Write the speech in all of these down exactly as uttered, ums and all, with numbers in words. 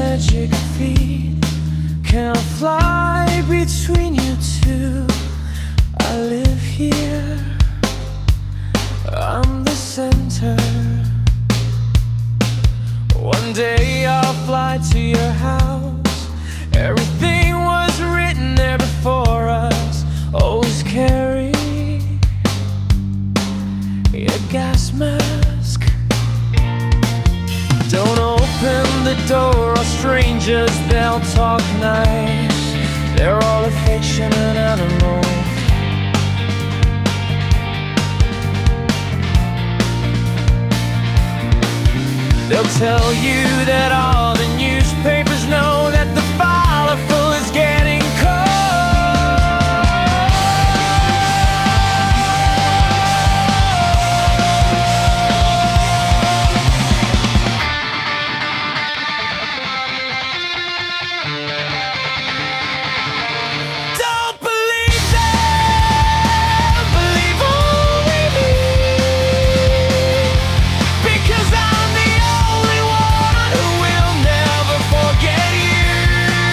magic feet can fly between you two. I live here, I'm the center. One day I'll fly to your house. Everything was written there before us. Always carry your gas mask. Don't open the door, or strangers, they'll talk nice. They're all a fiction and animal. They'll tell you that all the newspapers know that the powerful is getting cold. Don't believe them, believe only me, because I'm the only one who will never forget you,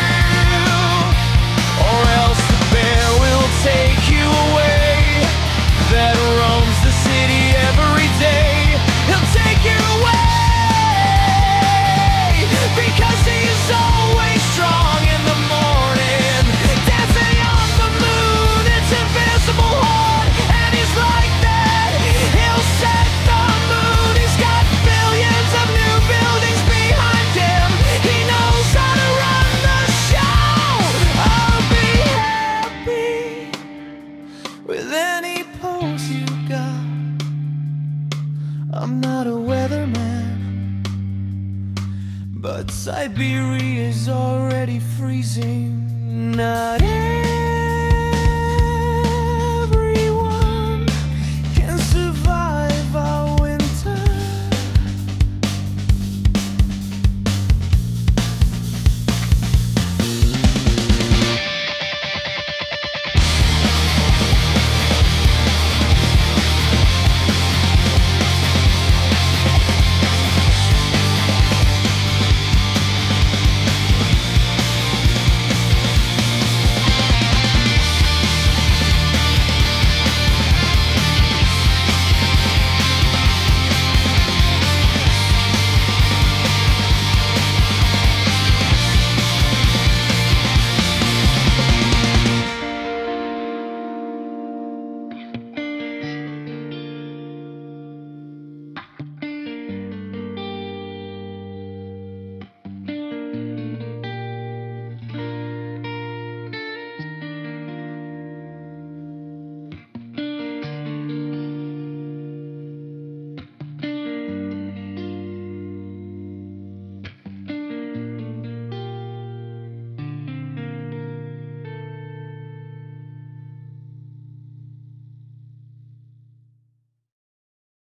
or else the bear will take you away, that roams the city every day. He'll take you away, because he's always strong in the morning, dancing on the moon, it's invisible horn, and he's like that. He'll set the moon, he's got billions of new buildings behind him. He knows how to run the show. I'll be happy with any pose you got. I'm not a weatherman, but Siberia's already freezing. Not